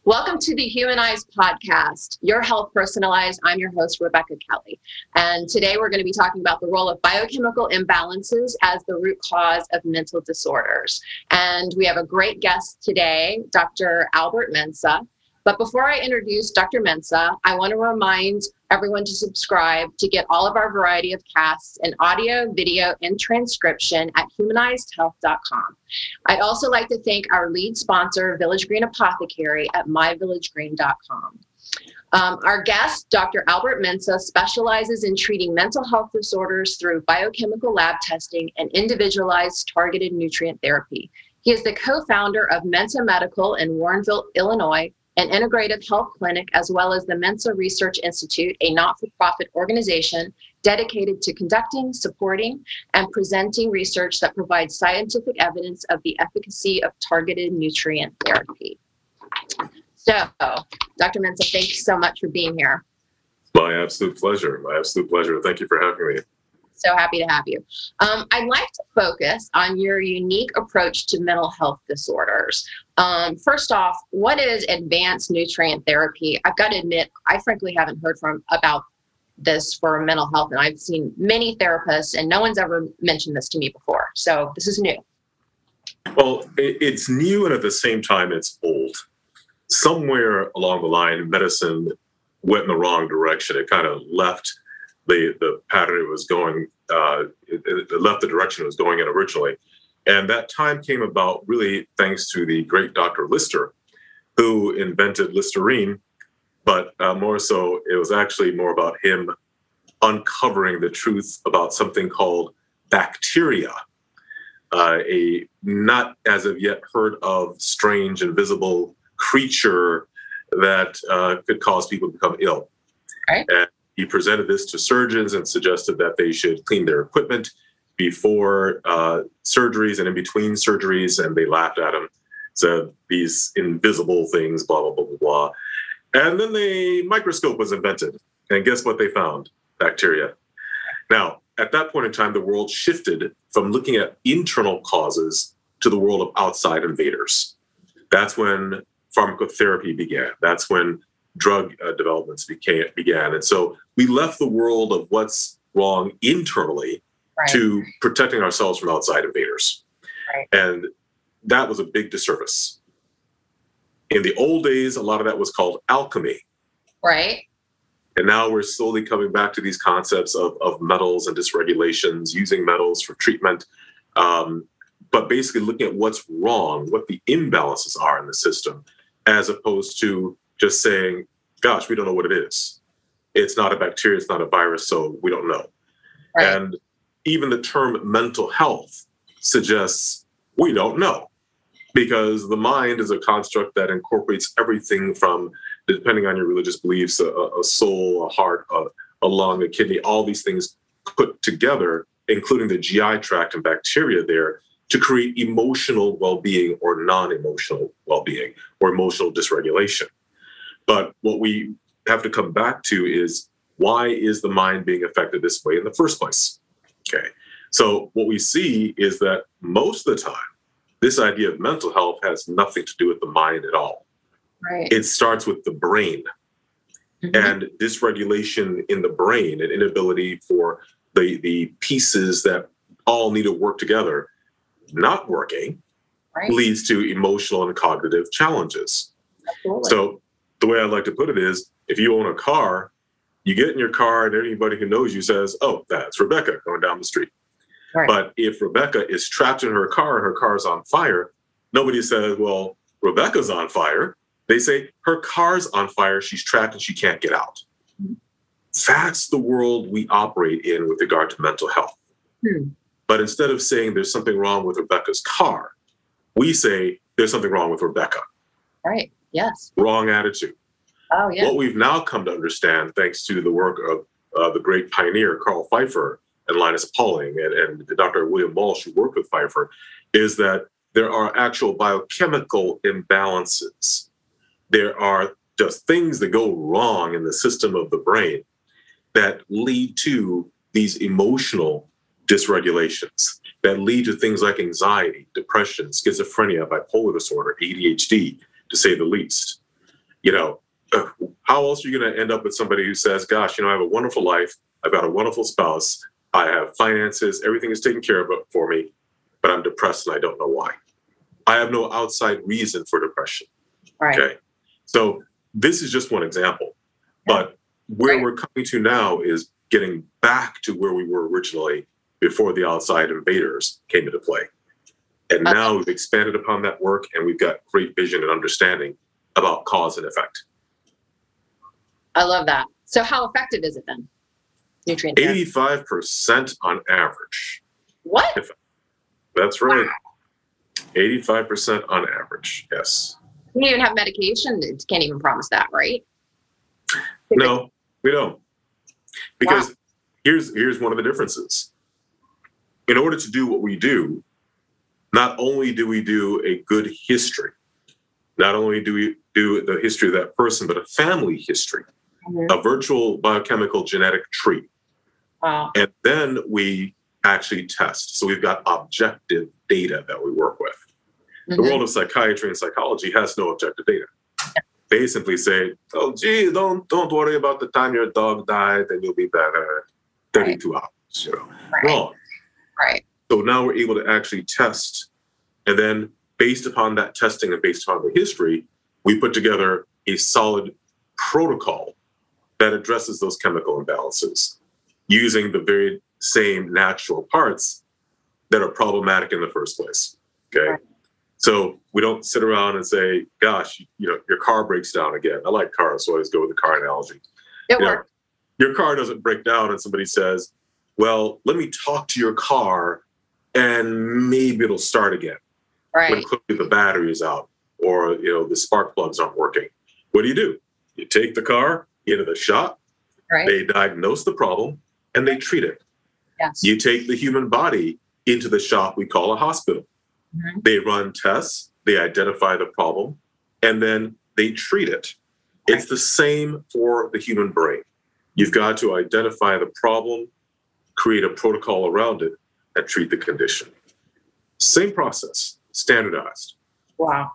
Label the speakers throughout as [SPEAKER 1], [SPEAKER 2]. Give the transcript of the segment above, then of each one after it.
[SPEAKER 1] Welcome to the Humanized Podcast, your health personalized. I'm your host, Rebecca Kelly. And today we're going to be talking about the role of biochemical imbalances as the root cause of mental disorders. And we have a great guest today, Dr. Albert Mensah. But before I introduce Dr. Mensah, I want to remind everyone to subscribe to get all of our variety of casts in audio, video, and transcription at humanizedhealth.com. I'd also like to thank our lead sponsor, Village Green Apothecary at myvillagegreen.com. Our guest, Dr. Albert Mensah, specializes in treating mental health disorders through biochemical lab testing and individualized targeted nutrient therapy. He is the co-founder of Mensah Medical in Warrenville, Illinois, an integrative health clinic, as well as the Mensah Research Institute, a not-for-profit organization dedicated to conducting, supporting, and presenting research that provides scientific evidence of the efficacy of targeted nutrient therapy. So, Dr. Mensah, thank you so much for being here.
[SPEAKER 2] My absolute pleasure. My absolute pleasure. Thank you for having me.
[SPEAKER 1] So happy to have you. I'd like to focus on your unique approach to mental health disorders. First off, what is advanced nutrient therapy? I've got to admit, I frankly haven't heard about this for mental health, and I've seen many therapists, and no one's ever mentioned this to me before. So this is new.
[SPEAKER 2] Well, it's new, and at the same time, it's old. Somewhere along the line, medicine went in the wrong direction. It kind of left the pattern it was going, it left the direction it was going in originally. And that time came about really thanks to the great Dr. Lister, who invented Listerine, but more so, it was actually more about him uncovering the truth about something called bacteria, a not as of yet heard of strange invisible creature that could cause people to become ill.
[SPEAKER 1] Right.
[SPEAKER 2] And he presented this to surgeons and suggested that they should clean their equipment before surgeries and in between surgeries, and they laughed at him. So these invisible things, blah, blah, blah, blah, blah. And then the microscope was invented. And guess what they found? Bacteria. Now, at that point in time, the world shifted from looking at internal causes to the world of outside invaders. That's when pharmacotherapy began. That's when drug developments began. And so we left the world of what's wrong internally to protecting ourselves from outside invaders.
[SPEAKER 1] Right.
[SPEAKER 2] And that was a big disservice. In the old days, a lot of that was called alchemy.
[SPEAKER 1] Right.
[SPEAKER 2] And now we're slowly coming back to these concepts of metals and dysregulations, using metals for treatment, but basically looking at what's wrong, what the imbalances are in the system, as opposed to just saying, gosh, we don't know what it is. It's not a bacteria, it's not a virus, so we don't know.
[SPEAKER 1] Right.
[SPEAKER 2] And even the term mental health suggests we don't know, because the mind is a construct that incorporates everything from, depending on your religious beliefs, a soul, a heart, a lung, a kidney, all these things put together, including the GI tract and bacteria there, to create emotional well-being or non-emotional well-being or emotional dysregulation. But what we have to come back to is, why is the mind being affected this way in the first place? Okay. So what we see is that most of the time, this idea of mental health has nothing to do with the mind at all.
[SPEAKER 1] Right.
[SPEAKER 2] It starts with the brain. Mm-hmm. And dysregulation in the brain, an inability for the pieces that all need to work together not working, leads to emotional and cognitive challenges.
[SPEAKER 1] Absolutely.
[SPEAKER 2] So the way I like to put it is, if you own a car, you get in your car and anybody who knows you says, oh, that's Rebecca going down the street.
[SPEAKER 1] Right.
[SPEAKER 2] But if Rebecca is trapped in her car and her car's on fire, nobody says, well, Rebecca's on fire. They say her car's on fire, she's trapped and she can't get out. Mm-hmm. That's the world we operate in with regard to mental health. But instead of saying there's something wrong with Rebecca's car, we say there's something wrong with Rebecca.
[SPEAKER 1] Right. Yes.
[SPEAKER 2] Wrong attitude.
[SPEAKER 1] Oh, yeah.
[SPEAKER 2] What we've now come to understand, thanks to the work of the great pioneer Carl Pfeiffer and Linus Pauling and Dr. William Walsh, who worked with Pfeiffer, is that there are actual biochemical imbalances. There are just things that go wrong in the system of the brain that lead to these emotional dysregulations, that lead to things like anxiety, depression, schizophrenia, bipolar disorder, ADHD, to say the least. You know, how else are you going to end up with somebody who says, gosh, I have a wonderful life. I've got a wonderful spouse. I have finances. Everything is taken care of for me, but I'm depressed and I don't know why. I have no outside reason for depression.
[SPEAKER 1] Right.
[SPEAKER 2] Okay. So this is just one example, but where we're coming to now is getting back to where we were originally before the outside invaders came into play. And now we've expanded upon that work and we've got great vision and understanding about cause and effect.
[SPEAKER 1] I love that. So how effective is it then? Nutrient therapy.
[SPEAKER 2] 85% on average.
[SPEAKER 1] What?
[SPEAKER 2] That's right. 85% on average, yes.
[SPEAKER 1] You even have medication. It can't even promise that, right?
[SPEAKER 2] No, we don't. Because here's one of the differences. In order to do what we do, not only do we do a good history, not only do we do the history of that person, but a family history, a virtual biochemical genetic tree.
[SPEAKER 1] Wow.
[SPEAKER 2] And then we actually test. So we've got objective data that we work with. The world of psychiatry and psychology has no objective data. They simply say, oh, gee, don't worry about the time your dog died and you'll be better 32 hours. Wrong.
[SPEAKER 1] Right.
[SPEAKER 2] So now we're able to actually test. And then based upon that testing and based upon the history, we put together a solid protocol that addresses those chemical imbalances using the very same natural parts that are problematic in the first place. Okay. Right. So we don't sit around and say, gosh, your car breaks down again. I like cars, so I always go with the car analogy.
[SPEAKER 1] It works.
[SPEAKER 2] Your car doesn't break down and somebody says, well, let me talk to your car and maybe it'll start again.
[SPEAKER 1] Right.
[SPEAKER 2] When clearly the battery is out or, the spark plugs aren't working. What do? You take the car into the shop, they diagnose the problem and they treat it.
[SPEAKER 1] Yes.
[SPEAKER 2] You take the human body into the shop we call a hospital. They run tests, they identify the problem, and then they treat it. It's the same for the human brain. You've got to identify the problem, create a protocol around it, and treat the condition. Same process, standardized.
[SPEAKER 1] Wow.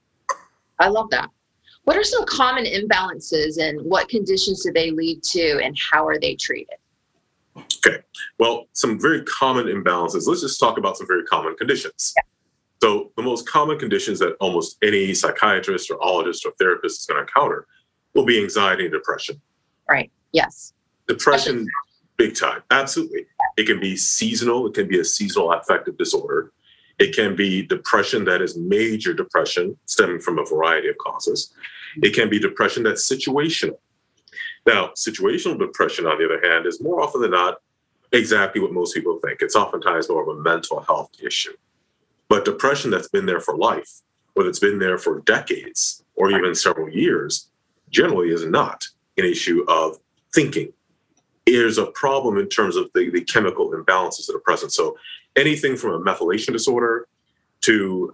[SPEAKER 1] I love that. What are some common imbalances and what conditions do they lead to and how are they treated?
[SPEAKER 2] Okay. Well, some very common imbalances. Let's just talk about some very common conditions.
[SPEAKER 1] Yeah.
[SPEAKER 2] So the most common conditions that almost any psychiatrist or ologist or therapist is going to encounter will be anxiety and depression.
[SPEAKER 1] Right. Yes.
[SPEAKER 2] Depression, big time. Absolutely. It can be seasonal. It can be a seasonal affective disorder. It can be depression that is major depression stemming from a variety of causes. It can be depression that's situational. Now, situational depression, on the other hand, is more often than not exactly what most people think. It's oftentimes more of a mental health issue. But depression that's been there for life, or that's been there for decades, or even several years, generally is not an issue of thinking. There's a problem in terms of the chemical imbalances that are present. So anything from a methylation disorder to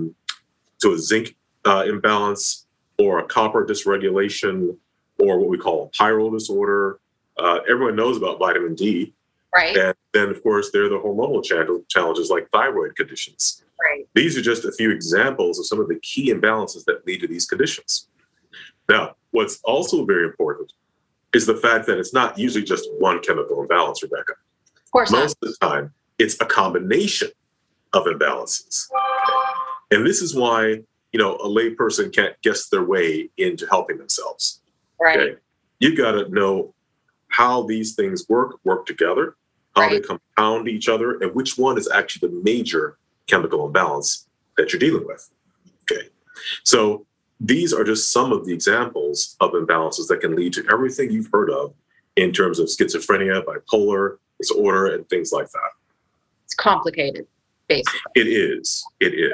[SPEAKER 2] a zinc imbalance, or a copper dysregulation, or what we call a pyrrole disorder. Everyone knows about vitamin D.
[SPEAKER 1] Right.
[SPEAKER 2] And then, of course, there are the hormonal challenges like thyroid conditions.
[SPEAKER 1] Right.
[SPEAKER 2] These are just a few examples of some of the key imbalances that lead to these conditions. Now, what's also very important is the fact that it's not usually just one chemical imbalance, Rebecca.
[SPEAKER 1] Of course not.
[SPEAKER 2] Most of the time, it's a combination of imbalances. And this is why, a layperson can't guess their way into helping themselves.
[SPEAKER 1] Right.
[SPEAKER 2] Okay? You've got to know how these things work together, how they compound each other, and which one is actually the major chemical imbalance that you're dealing with. Okay. So these are just some of the examples of imbalances that can lead to everything you've heard of in terms of schizophrenia, bipolar disorder, and things like that.
[SPEAKER 1] It's complicated, basically.
[SPEAKER 2] It is.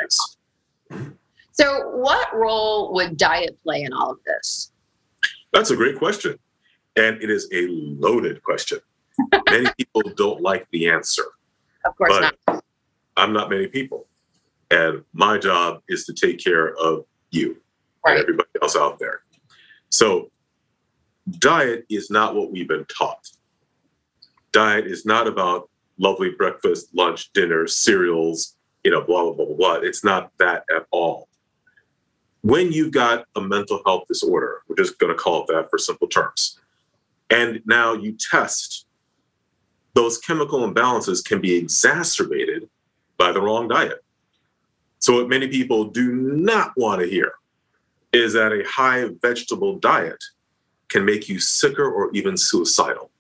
[SPEAKER 1] So what role would diet play in all of this?
[SPEAKER 2] That's a great question. And it is a loaded question. Many people don't like the answer.
[SPEAKER 1] Of course
[SPEAKER 2] but
[SPEAKER 1] not.
[SPEAKER 2] I'm not many people. And my job is to take care of you and everybody else out there. So diet is not what we've been taught. Diet is not about lovely breakfast, lunch, dinner, cereals, blah, blah, blah, blah, blah. It's not that at all. when you've got a mental health disorder, we're just going to call it that for simple terms, and now you test, those chemical imbalances can be exacerbated by the wrong diet. So what many people do not want to hear is that a high vegetable diet can make you sicker or even suicidal.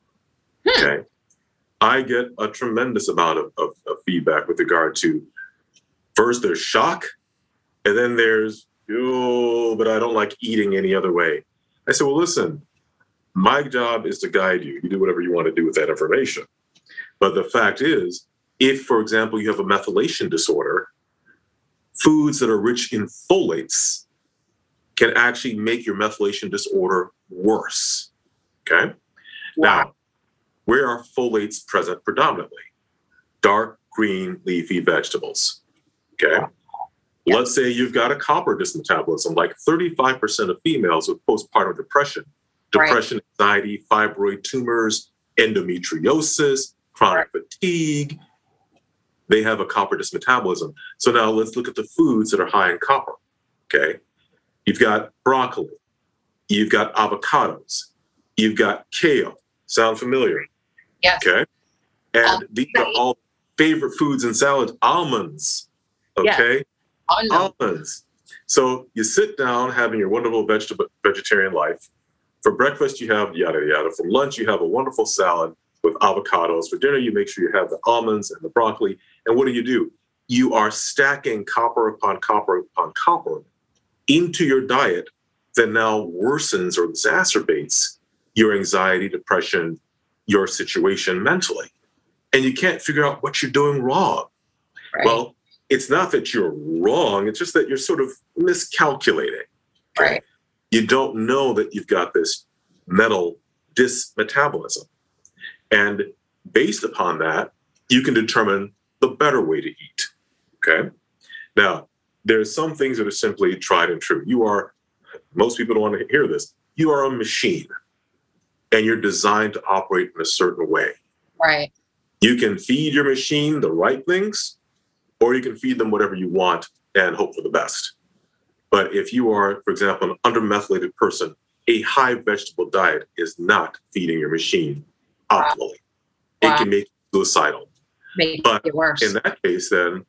[SPEAKER 2] Okay. I get a tremendous amount of feedback with regard to, first there's shock, and then there's, oh, but I don't like eating any other way. I said, well, listen, my job is to guide you. You do whatever you want to do with that information. But the fact is, if, for example, you have a methylation disorder, foods that are rich in folates can actually make your methylation disorder worse. Okay?
[SPEAKER 1] Wow.
[SPEAKER 2] Now, where are folates present predominantly? Dark green leafy vegetables. Okay?
[SPEAKER 1] Yeah.
[SPEAKER 2] Let's say you've got a copper dysmetabolism, like 35% of females with postpartum depression, anxiety, fibroid tumors, endometriosis, chronic fatigue, they have a copper dysmetabolism. So now let's look at the foods that are high in copper. Okay? You've got broccoli, you've got avocados, you've got kale. Sound familiar?
[SPEAKER 1] Yes.
[SPEAKER 2] Okay. And these are all favorite foods in salads. Almonds. Okay.
[SPEAKER 1] Yes.
[SPEAKER 2] Almonds. So you sit down having your wonderful vegetarian life. For breakfast, you have yada, yada. For lunch, you have a wonderful salad with avocados. For dinner, you make sure you have the almonds and the broccoli. And what do? You are stacking copper upon copper upon copper into your diet that now worsens or exacerbates your anxiety, depression, your situation mentally. And you can't figure out what you're doing wrong.
[SPEAKER 1] Right.
[SPEAKER 2] Well, it's not that you're wrong, it's just that you're sort of miscalculating. Okay?
[SPEAKER 1] Right.
[SPEAKER 2] You don't know that you've got this metal dysmetabolism. And based upon that, you can determine the better way to eat. Okay? Now, there's some things that are simply tried and true. Most people don't want to hear this. You are a machine, and you're designed to operate in a certain way.
[SPEAKER 1] Right.
[SPEAKER 2] You can feed your machine the right things, or you can feed them whatever you want and hope for the best. But if you are, for example, an undermethylated person, a high vegetable diet is not feeding your machine optimally. It can make you suicidal.
[SPEAKER 1] Make
[SPEAKER 2] but
[SPEAKER 1] it worse.
[SPEAKER 2] In that case, then,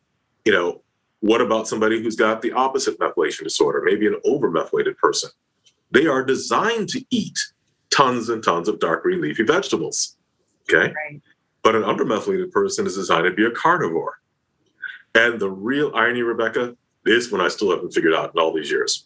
[SPEAKER 2] what about somebody who's got the opposite methylation disorder, maybe an overmethylated person? They are designed to eat tons and tons of dark green leafy vegetables. Okay?
[SPEAKER 1] Right.
[SPEAKER 2] But an undermethylated person is designed to be a carnivore. And the real irony, Rebecca, this one I still haven't figured out in all these years.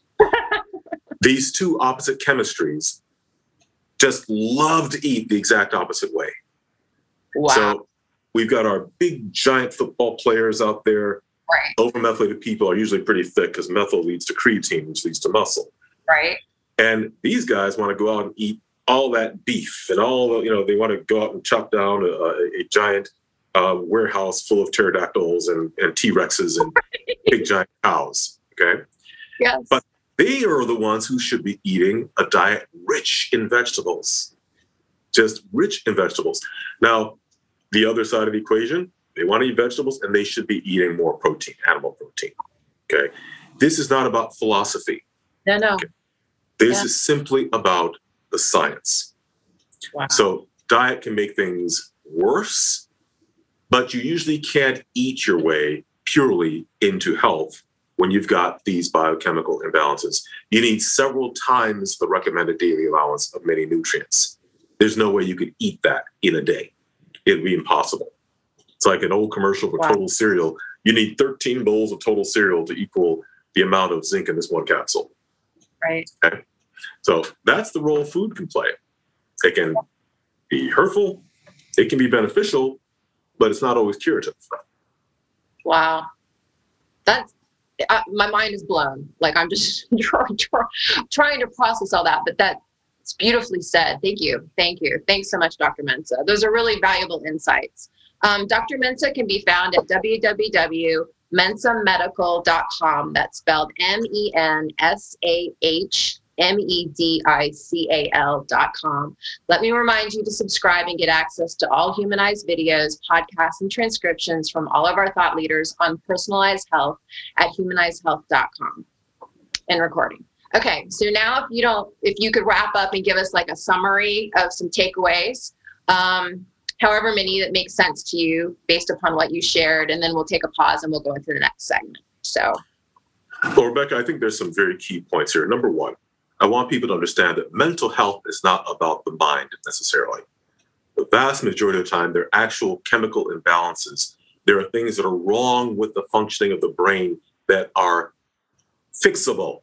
[SPEAKER 2] These two opposite chemistries just love to eat the exact opposite way.
[SPEAKER 1] Wow.
[SPEAKER 2] So we've got our big giant football players out there.
[SPEAKER 1] Right.
[SPEAKER 2] Overmethylated people are usually pretty thick because methyl leads to creatine, which leads to muscle.
[SPEAKER 1] Right.
[SPEAKER 2] And these guys want to go out and eat all that beef and all the, they want to go out and chop down a giant warehouse full of pterodactyls and T-Rexes and big giant cows. Okay.
[SPEAKER 1] Yes.
[SPEAKER 2] But they are the ones who should be eating a diet rich in vegetables, just rich in vegetables. Now, the other side of the equation, they want to eat vegetables and they should be eating more protein, animal protein. Okay. This is not about philosophy.
[SPEAKER 1] No.
[SPEAKER 2] Okay? This is simply about the science.
[SPEAKER 1] Wow.
[SPEAKER 2] So diet can make things worse, but you usually can't eat your way purely into health when you've got these biochemical imbalances. You need several times the recommended daily allowance of many nutrients. There's no way you could eat that in a day. It'd be impossible. It's like an old commercial for Total Cereal. You need 13 bowls of Total Cereal to equal the amount of zinc in this one capsule.
[SPEAKER 1] Right.
[SPEAKER 2] Okay? So that's the role food can play. It can be hurtful, it can be beneficial, but it's not always curative.
[SPEAKER 1] Wow. That's, my mind is blown. Like I'm just trying to process all that, but that's beautifully said. Thank you. Thanks so much, Dr. Mensah. Those are really valuable insights. Dr. Mensah can be found at www.mensahmedical.com. That's spelled MENSAHMEDICAL.com. Let me remind you to subscribe and get access to all humanized videos, podcasts, and transcriptions from all of our thought leaders on personalized health at humanizedhealth.com. and recording. Okay, so now if you could wrap up and give us like a summary of some takeaways, however many that make sense to you based upon what you shared, and then we'll take a pause and we'll go into the next segment. So,
[SPEAKER 2] well, Rebecca, I think there's some very key points here. Number one, I want people to understand that mental health is not about the mind necessarily. The vast majority of the time, there are actual chemical imbalances. There are things that are wrong with the functioning of the brain that are fixable.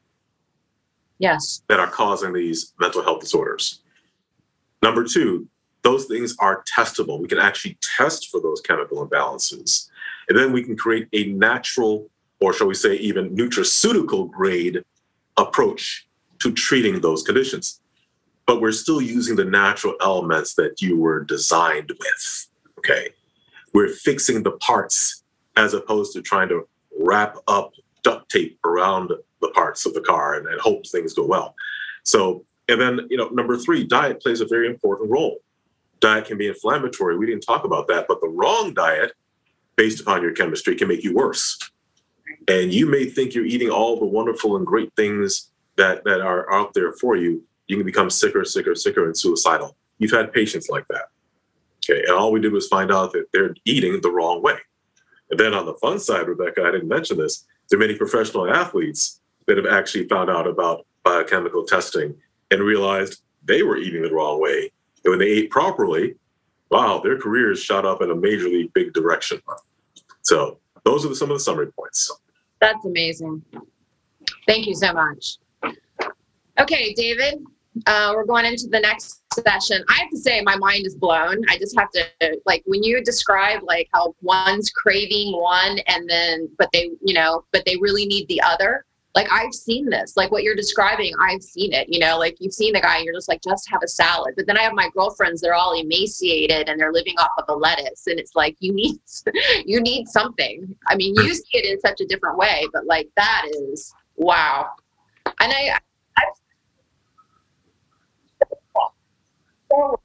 [SPEAKER 1] Yes.
[SPEAKER 2] That are causing these mental health disorders. Number two, those things are testable. We can actually test for those chemical imbalances. And then we can create a natural, or shall we say even nutraceutical grade approach to treating those conditions. But we're still using the natural elements that you were designed with, okay? We're fixing the parts as opposed to trying to wrap up duct tape around the parts of the car and hope things go well. So, and then, number three, diet plays a very important role. Diet can be inflammatory. We didn't talk about that, but the wrong diet based upon your chemistry can make you worse. And you may think you're eating all the wonderful and great things that are out there for you. You can become sicker, and suicidal. You've had patients like that. Okay, and all we did was find out that they're eating the wrong way. And then on the fun side, Rebecca, I didn't mention this, there are many professional athletes that have actually found out about biochemical testing and realized they were eating the wrong way. And when they ate properly, wow, their careers shot up in a majorly big direction. So those are some of the summary points.
[SPEAKER 1] That's amazing. Thank you so much. Okay, David, we're going into the next session. I have to say my mind is blown. I just have to, like, when you describe like how one's craving one and then, but they really need the other. Like, I've seen this, like what you're describing, I've seen it, like you've seen the guy and you're just like, just have a salad. But then I have my girlfriends, they're all emaciated and they're living off of the lettuce. And it's like, you need something. I mean, you see it in such a different way, but like, that is, wow. And